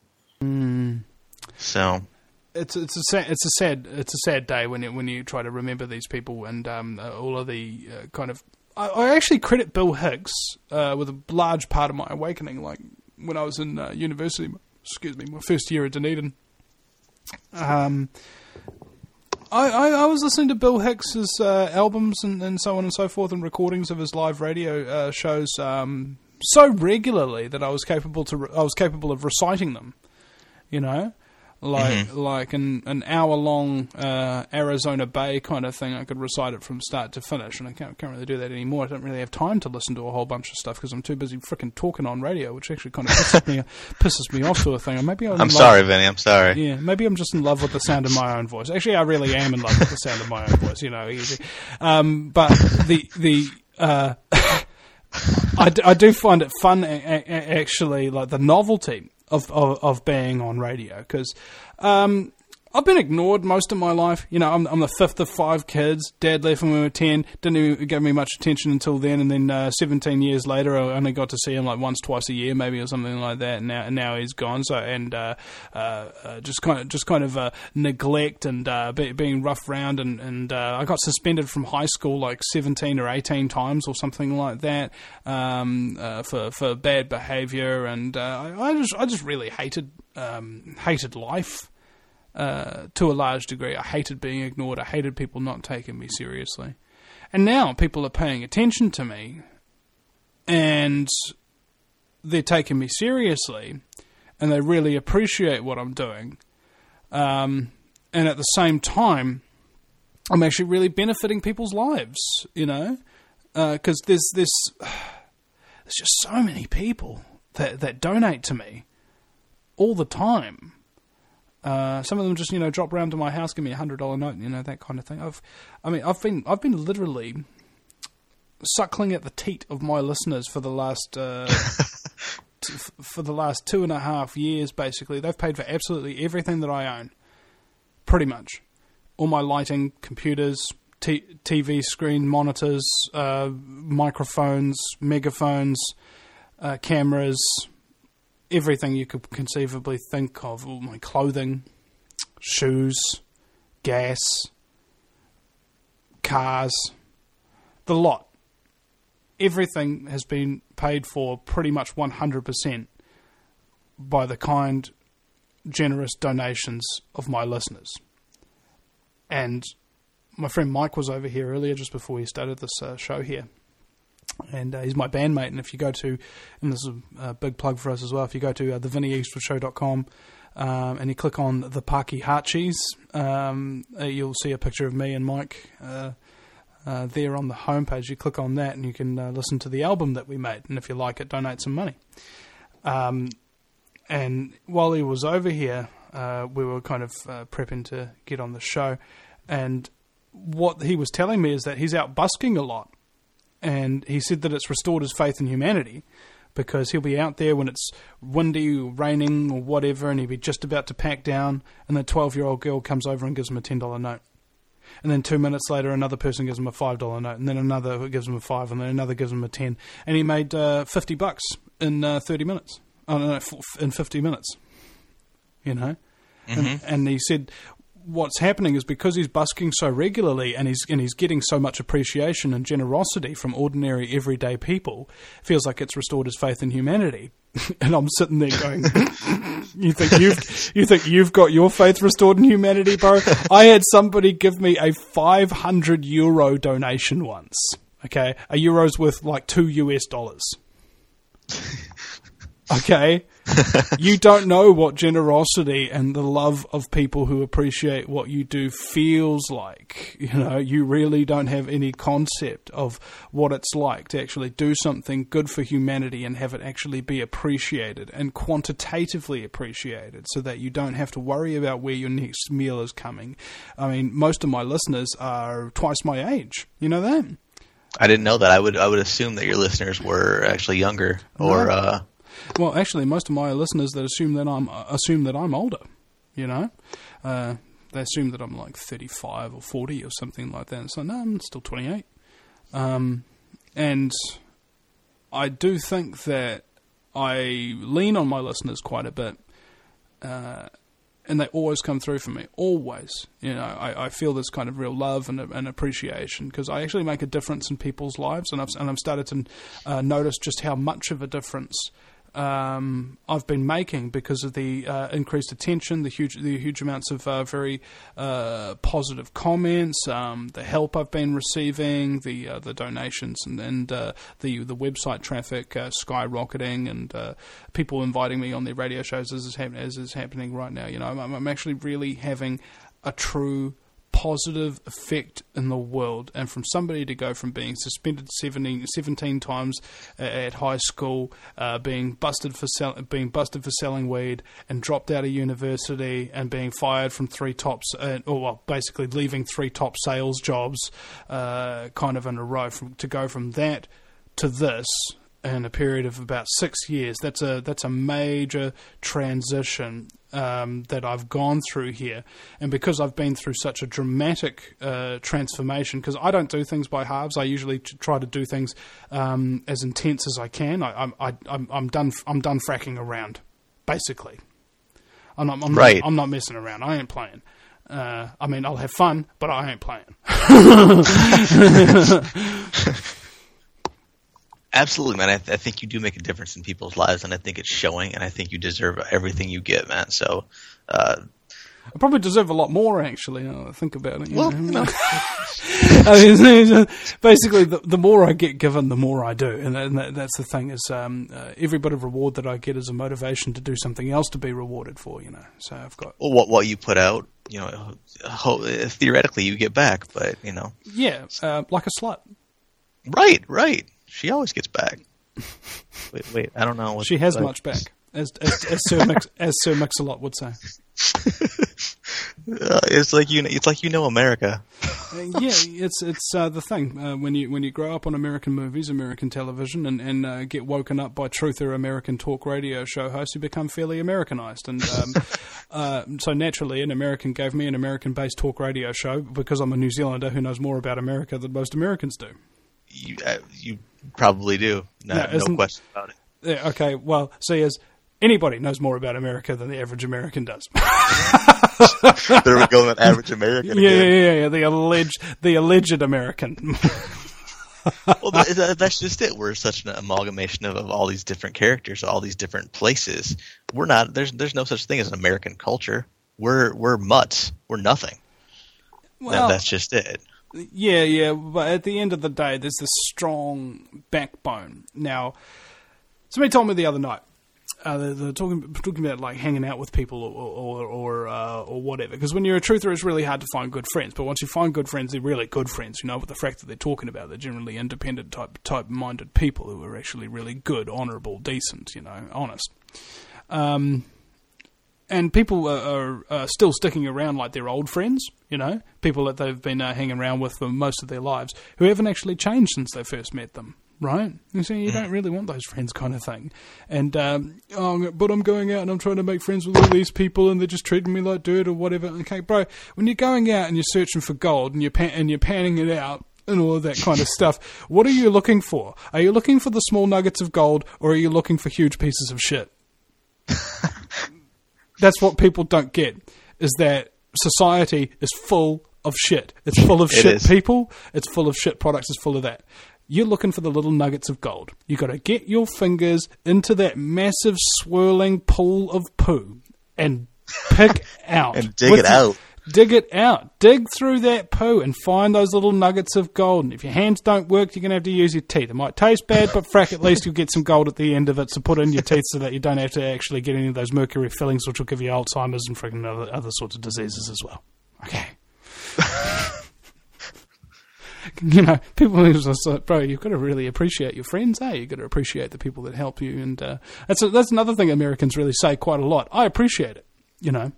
So...
It's a sad day when you try to remember these people and all of the kind of. I actually credit Bill Hicks with a large part of my awakening. Like when I was in university, my first year at Dunedin. I was listening to Bill Hicks's albums and so on and so forth, and recordings of his live radio shows so regularly that I was capable of reciting them. You know. Like an hour-long Arizona Bay kind of thing. I could recite it from start to finish, and I can't really do that anymore. I don't really have time to listen to a whole bunch of stuff because I'm too busy freaking talking on radio, which actually kind of pisses me off to a thing. Or maybe I'm
sorry, Vinny. I'm sorry.
Yeah, maybe I'm just in love with the sound of my own voice. Actually, I really am in love with the sound of my own voice. You know, but I do find it fun, actually, like the novelty of being on radio, because I've been ignored most of my life. You know, I'm the fifth of 5 kids. Dad left when we were 10. Didn't even give me much attention until then. And then 17 years later, I only got to see him like once, twice a year, maybe, or something like that. And now he's gone. So just kind of neglect and being roughed around. And I got suspended from high school like 17 or 18 times or something like that for bad behaviour. And I just really hated life. To a large degree. I hated being ignored. I hated people not taking me seriously. And now people are paying attention to me, and they're taking me seriously, and they really appreciate what I'm doing. And at the same time, I'm actually really benefiting people's lives, you know? Because there's just so many people that donate to me all the time. Some of them just, you know, drop round to my house, give me $100 note, you know, that kind of thing. I've been literally suckling at the teat of my listeners for the last for the last 2.5 years, basically, they've paid for absolutely everything that I own. Pretty much. All my lighting, computers, TV screen monitors, microphones, megaphones, cameras, everything you could conceivably think of. All my clothing, shoes, gas, cars, the lot. Everything has been paid for pretty much 100% by the kind, generous donations of my listeners. And my friend Mike was over here earlier, just before we started this show here. And he's my bandmate. And if you go to, and this is a big plug for us as well, if you go to thevinnieeastwoodshow.com and you click on the Pakihachis, you'll see a picture of me and Mike there on the homepage. You click on that and you can listen to the album that we made. And if you like it, donate some money. And while he was over here, we were kind of prepping to get on the show. And what he was telling me is that he's out busking a lot. And he said that it's restored his faith in humanity, because he'll be out there when it's windy or raining or whatever, and he'll be just about to pack down, and the 12-year-old girl comes over and gives him a $10 note. And then 2 minutes later, another person gives him a $5 note, and then another gives him a $5, and then another gives him a $10. And he made $50 in 30 minutes. Oh, no, in 50 minutes. You know? Mm-hmm. And he said what's happening is because he's busking so regularly and he's getting so much appreciation and generosity from ordinary, everyday people, feels like it's restored his faith in humanity. And I'm sitting there going, you think you've got your faith restored in humanity, bro? I had somebody give me a €500 donation once. Okay, a euro's worth like $2. Okay, you don't know what generosity and the love of people who appreciate what you do feels like. You know, you really don't have any concept of what it's like to actually do something good for humanity and have it actually be appreciated and quantitatively appreciated, so that you don't have to worry about where your next meal is coming. I mean, most of my listeners are twice my age. You know that?
I didn't know that. I would assume that your listeners were actually younger, or.
No. Well, actually, most of my listeners that assume that I'm older. You know, they assume that I'm like 35 or 40 or something like that. So no, I'm still 28. And I do think that I lean on my listeners quite a bit, and they always come through for me. Always, you know, I feel this kind of real love and appreciation, because I actually make a difference in people's lives, and I've started to notice just how much of a difference I've been making because of the increased attention, the huge amounts of very positive comments, the help I've been receiving, the donations, and the website traffic skyrocketing, and people inviting me on their radio shows, as is happening right now. You know, I'm actually really having a true positive effect in the world. And from somebody to go from being suspended 17 times at high school, being busted for selling weed, and dropped out of university, and being fired from basically leaving 3 top sales jobs kind of in a row, to go from that to this in a period of about 6 years. That's a major transition that I've gone through here. And because I've been through such a dramatic transformation, because I don't do things by halves, I usually try to do things as intense as I can. I'm done fracking around, basically. I'm not messing around. I ain't playing. I mean, I'll have fun, but I ain't playing.
Absolutely, man. I think you do make a difference in people's lives, and I think it's showing, and I think you deserve everything you get, man. So, I
probably deserve a lot more, actually, now I think about it.
No.
I mean, basically, the more I get given, the more I do. And that's the thing, is every bit of reward that I get is a motivation to do something else to be rewarded for, you know. So I've got...
Well, what you put out, you know, theoretically you get back, but, you know.
Yeah, like a slut.
Right. She always gets back. Wait, I don't know.
She has much back, as Sir Mix-a-Lot would say.
It's like you know America.
Yeah, it's the thing when you grow up on American movies, American television, and get woken up by truther American talk radio show hosts, you become fairly Americanized. And so naturally, an American gave me an American-based talk radio show because I'm a New Zealander who knows more about America than most Americans do.
You probably do. No question about it.
Yeah, okay, well, see, as anybody knows more about America than the average American does.
There we go, an average American.
Yeah. The alleged American.
Well, that's just it. We're such an amalgamation of all these different characters, all these different places. We're not. There's no such thing as an American culture. We're mutts. We're nothing.
Well,
that's just it.
Yeah. But at the end of the day, there's this strong backbone. Now, somebody told me the other night. They're talking about like hanging out with people or whatever. Because when you're a truther, it's really hard to find good friends. But once you find good friends, they're really good friends. You know, with the fact that they're talking about, they're generally independent type-minded people who are actually really good, honourable, decent. You know, honest. And people are still sticking around like they're old friends. You know, people that they've been hanging around with for most of their lives who haven't actually changed since they first met them. Right? You see, you don't really want those friends kind of thing. And, but I'm going out and I'm trying to make friends with all these people and they're just treating me like dirt or whatever. Okay, bro, when you're going out and you're searching for gold and you're panning it out and all of that kind of stuff, what are you looking for? Are you looking for the small nuggets of gold or are you looking for huge pieces of shit? That's what people don't get, is that society is full of shit. It's full of shit people. It's full of shit products. It's full of that. You're looking for the little nuggets of gold. You got to get your fingers into that massive swirling pool of poo and pick out.
And dig it out.
Dig it out. Dig through that poo and find those little nuggets of gold. And if your hands don't work, you're going to have to use your teeth. It might taste bad, but frack, at least you'll get some gold at the end of it. So put in your teeth so that you don't have to actually get any of those mercury fillings, which will give you Alzheimer's and freaking other sorts of diseases as well. Okay. You know, people are just like, bro, you've got to really appreciate your friends, eh? You've got to appreciate the people that help you. And that's another thing Americans really say quite a lot. I appreciate it, you know.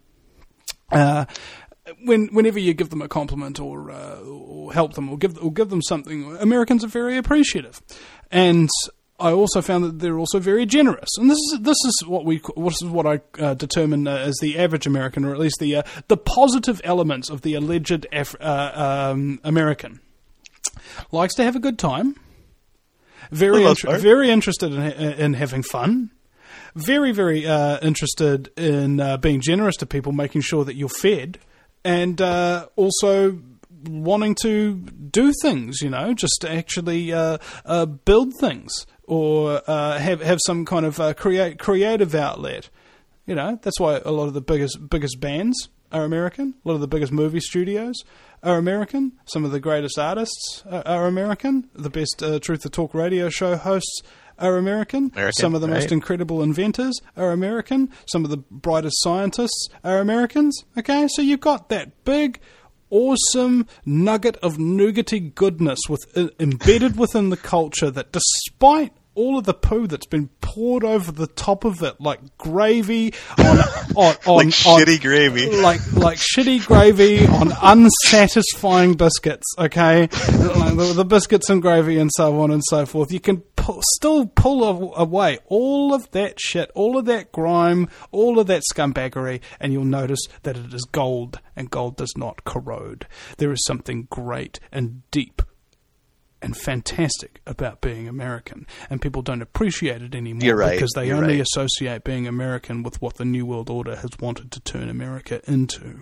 Whenever you give them a compliment or help them or give them something, Americans are very appreciative. And I also found that they're also very generous. And this is what I determine as the average American, or at least the positive elements of the alleged American. Likes to have a good time. Very interested in having fun. Very, very interested in being generous to people, making sure that you're fed, and also wanting to do things. You know, just to actually build things or have some kind of creative outlet. You know, that's why a lot of the biggest bands are American. A lot of the biggest movie studios are American. Some of the greatest artists are American. The best Truth to Talk radio show hosts are American. Some of the most incredible inventors are American. Some of the brightest scientists are Americans. Okay, so you've got that big, awesome nugget of nougaty goodness embedded within the culture that, despite all of the poo that's been poured over the top of it, like gravy on
shitty gravy,
like shitty gravy on unsatisfying biscuits. Okay, like the biscuits and gravy and so on and so forth. You can still pull away all of that shit, all of that grime, all of that scumbaggery, and you'll notice that it is gold, and gold does not corrode. There is something great and deep and fantastic about being American, and people don't appreciate it anymore because they only associate being American with what the New World Order has wanted to turn America into.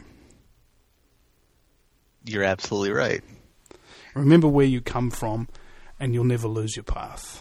You're absolutely right.
Remember where you come from, and you'll never lose your path.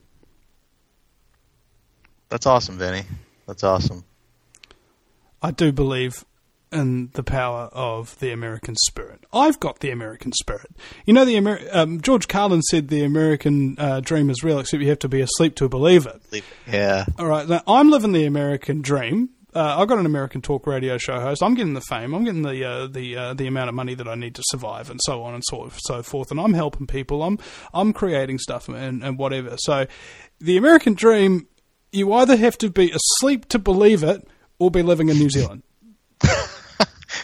That's awesome, Vinny. That's awesome.
I do believe in the power of the American spirit. I've got the American spirit. You know, George Carlin said the American dream is real, except you have to be asleep to believe it.
Yeah.
All right. Now, I'm living the American dream. I've got an American talk radio show host. I'm getting the fame. I'm getting the amount of money that I need to survive, and so on and so forth. And I'm helping people. I'm creating stuff and whatever. So, the American dream, you either have to be asleep to believe it, or be living in New Zealand.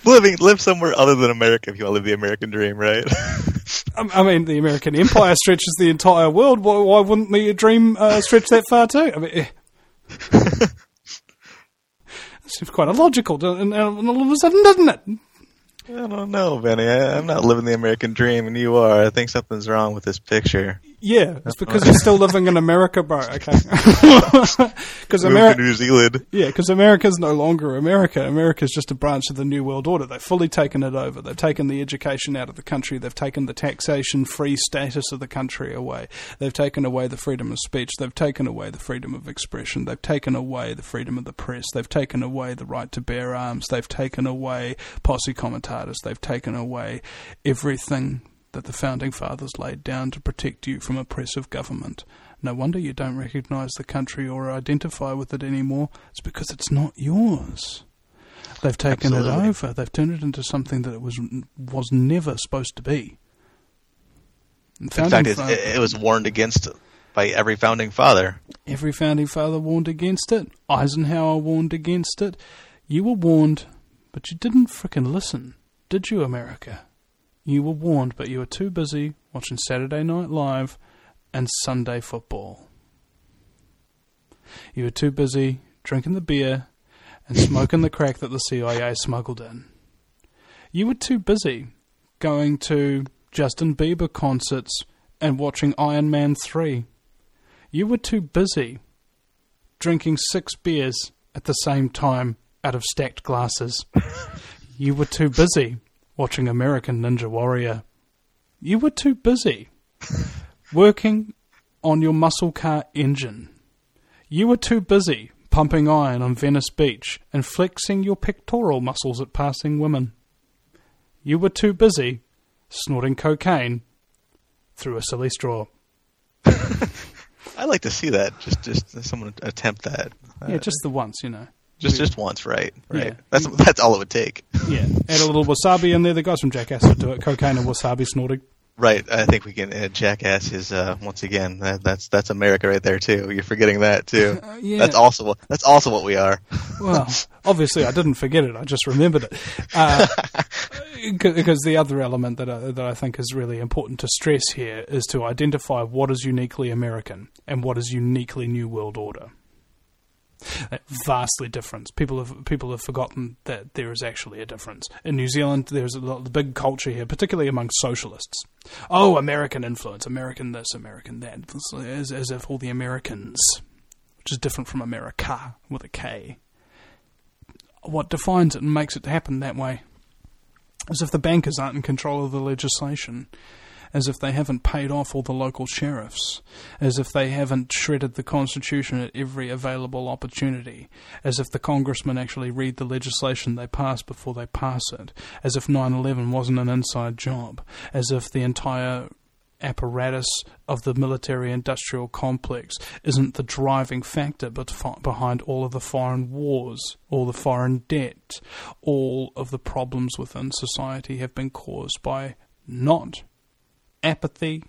Live somewhere other than America if you want to live the American dream, right?
I mean, the American empire stretches the entire world. Why wouldn't the dream stretch that far too? I mean, it seems quite illogical, and all of a sudden, doesn't it?
I don't know, Benny. I'm not living the American dream, and you are. I think something's wrong with this picture.
Yeah, it's because you're still living in America, bro. Okay, because
New Zealand.
Yeah, because America's no longer America. America's just a branch of the New World Order. They've fully taken it over. They've taken the education out of the country. They've taken the taxation-free status of the country away. They've taken away the freedom of speech. They've taken away the freedom of expression. They've taken away the freedom of the press. They've taken away the right to bear arms. They've taken away posse comitatus. They've taken away everything that the Founding Fathers laid down to protect you from oppressive government. No wonder you don't recognise the country or identify with it anymore. It's because it's not yours. They've taken it over. They've turned it into something that it was never supposed to be.
In fact, it was warned against by every Founding Father.
Every Founding Father warned against it. Eisenhower warned against it. You were warned, but you didn't frickin' listen. Did you, America? You were warned, but you were too busy watching Saturday Night Live and Sunday football. You were too busy drinking the beer and smoking the crack that the CIA smuggled in. You were too busy going to Justin Bieber concerts and watching Iron Man 3. You were too busy drinking 6 beers at the same time out of stacked glasses. You were too busy watching American Ninja Warrior. You were too busy working on your muscle car engine. You were too busy pumping iron on Venice Beach and flexing your pectoral muscles at passing women. You were too busy snorting cocaine through a silly straw.
I'd like to see that. Just someone attempt that.
Yeah, just the once, you know.
Just once, right?
Yeah.
That's all it would take.
Yeah, add a little wasabi in there. The guys from Jackass would do it. Cocaine and wasabi snorting.
Right. I think we can Jackass is once again that's America right there too. You're forgetting that too.
Yeah.
That's also what we are.
Well, obviously I didn't forget it. I just remembered it. Because the other element that I think is really important to stress here is to identify what is uniquely American and what is uniquely New World Order. Vastly different. People have forgotten that there is actually a difference. In New Zealand, there's a big culture here, particularly among socialists. Oh, American influence, American this, American that, as if all the Americans, which is different from America with a K. What defines it and makes it happen that way? As if the bankers aren't in control of the legislation. As if they haven't paid off all the local sheriffs, as if they haven't shredded the Constitution at every available opportunity, as if the congressmen actually read the legislation they pass before they pass it, as if 9/11 wasn't an inside job, as if the entire apparatus of the military-industrial complex isn't the driving factor behind all of the foreign wars, all the foreign debt, all of the problems within society have been caused by not apathy,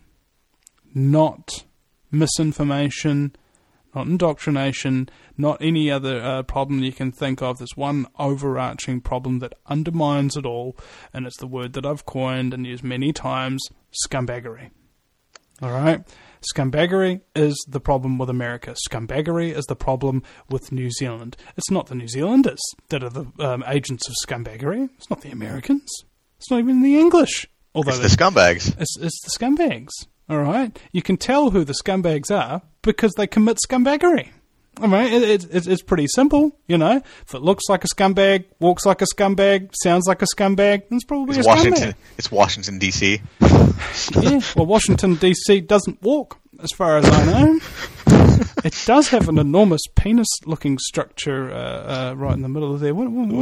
not misinformation, not indoctrination, not any other problem you can think of. There's one overarching problem that undermines it all, and it's the word that I've coined and used many times, scumbaggery. All right? Scumbaggery is the problem with America. Scumbaggery is the problem with New Zealand. It's not the New Zealanders that are the agents of scumbaggery. It's not the Americans. It's not even the English. Although
it's the scumbags.
It's the scumbags, all right? You can tell who the scumbags are because they commit scumbaggery. All right? It's pretty simple, you know? If it looks like a scumbag, walks like a scumbag, sounds like a scumbag, then it's probably a scumbag.
It's Washington, D.C.
Yeah, well, Washington, D.C. doesn't walk, as far as I know. It does have an enormous penis-looking structure right in the middle of there.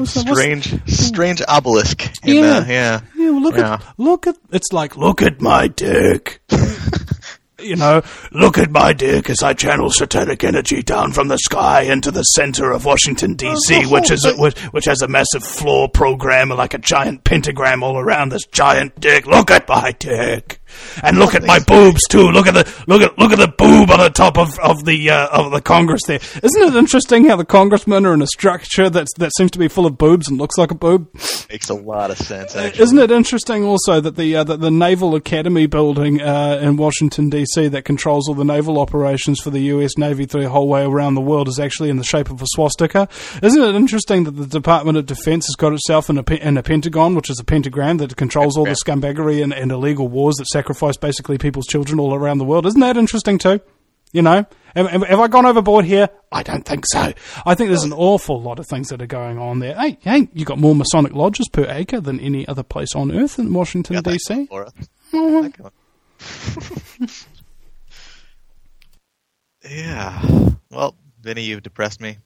Strange obelisk.
Yeah. Look at. It's like, look at my dick. You know, look at my dick as I channel satanic energy down from the sky into the center of Washington, D.C., which has a massive floor program like a giant pentagram all around this giant dick. Look at my dick. And look at my boobs too. Look at the boob on the top of the Congress there. Isn't it interesting how the congressmen are in a structure that seems to be full of boobs and looks like a boob?
Makes a lot of sense, actually.
Isn't it interesting also that the Naval Academy building in Washington D.C. that controls all the naval operations for the U.S. Navy the whole way around the world is actually in the shape of a swastika? Isn't it interesting that the Department of Defense has got itself in a Pentagon, which is a pentagram that controls all the scumbaggery and illegal wars that sacrifice basically people's children all around the world? Isn't that interesting too? You know, have I gone overboard here? I don't think so. I think there's an awful lot of things that are going on there. Hey, you got more Masonic lodges per acre than any other place on earth in Washington D.C.
Yeah. Well, Vinny, you've depressed me.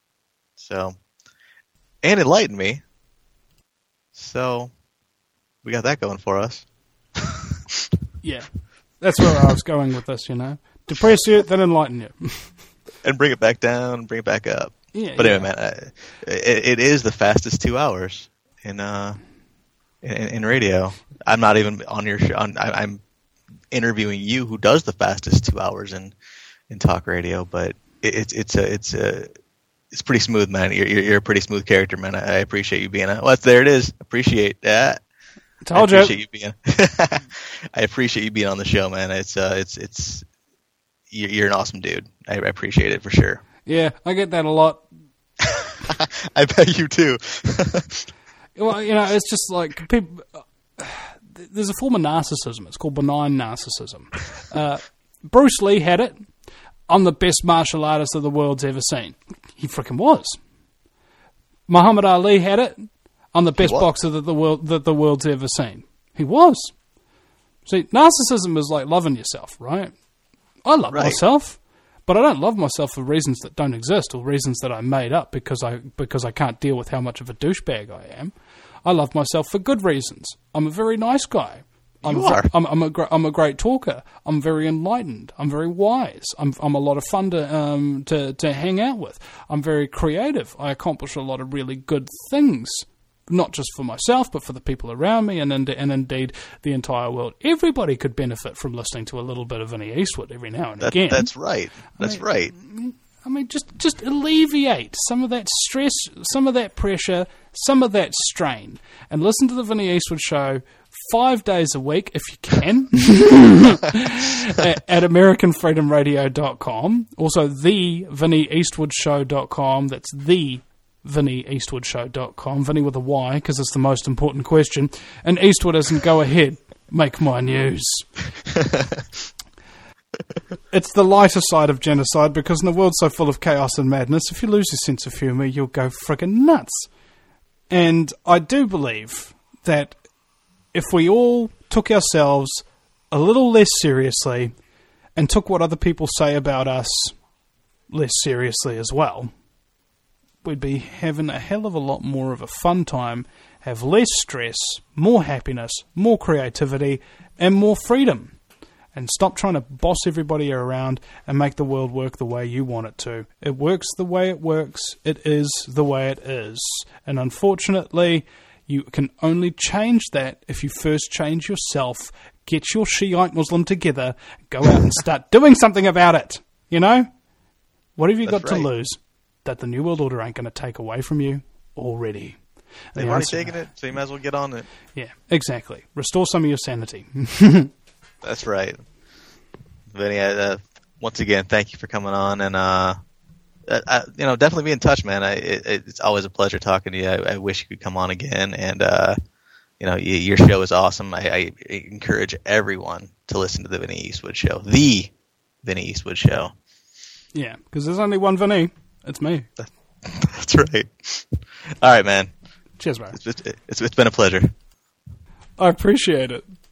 And enlightened me. So, we got that going for us.
Yeah. That's where I was going with this, you know. Depress you, then enlighten you.
And bring it back down, bring it back up.
Yeah.
But anyway, man, it is the fastest 2 hours in radio. I'm not even on your show. I'm interviewing you, who does the fastest 2 hours in talk radio. But it's pretty smooth, man. You're a pretty smooth character, man. I appreciate you being there it is. Appreciate that.
Told you.
I appreciate you being on the show, man. It's you're an awesome dude. I appreciate it for sure.
Yeah, I get that a lot.
I bet you too.
Well, you know, it's just like people. There's a form of narcissism. It's called benign narcissism. Bruce Lee had it. I'm the best martial artist that the world's ever seen. He freaking was. Muhammad Ali had it. I'm the best boxer that the world's ever seen. He was. See, narcissism is like loving yourself, right? I love myself, but I don't love myself for reasons that don't exist or reasons that I made up because I can't deal with how much of a douchebag I am. I love myself for good reasons. I'm a very nice guy. I'm a great talker. I'm very enlightened. I'm very wise. I'm a lot of fun to hang out with. I'm very creative. I accomplish a lot of really good things, not just for myself, but for the people around me and indeed the entire world. Everybody could benefit from listening to a little bit of Vinny Eastwood every now and again.
That's right. Right.
I mean, just alleviate some of that stress, some of that pressure, some of that strain, and listen to the Vinny Eastwood Show 5 days a week, if you can, at AmericanFreedomRadio.com. Also, theVinnyEastwoodShow.com. That's theVinnyEastwoodShow.com. Vinny with a Y, because it's the most important question. And Eastwood isn't go ahead, make my news. It's the lighter side of genocide, because in a world so full of chaos and madness, if you lose your sense of humour, you'll go friggin' nuts. And I do believe that if we all took ourselves a little less seriously and took what other people say about us less seriously as well, we'd be having a hell of a lot more of a fun time, have less stress, more happiness, more creativity, and more freedom. And stop trying to boss everybody around and make the world work the way you want it to. It works the way it works. It is the way it is. And unfortunately, you can only change that if you first change yourself, get your Shiite Muslim together, go out and start doing something about it. You know? What have you got to lose that the New World Order ain't going to take away from you already?
They've already taken it, so you might as well get on it.
Yeah, exactly. Restore some of your sanity.
That's right. Vinny, once again, thank you for coming on, and definitely be in touch, man. It's always a pleasure talking to you. I wish you could come on again, and your show is awesome. I encourage everyone to listen to the Vinny Eastwood Show, the Vinny Eastwood Show.
Yeah, because there's only one Vinny. It's me.
That's right. All right, man.
Cheers, bro.
It's been a pleasure.
I appreciate it.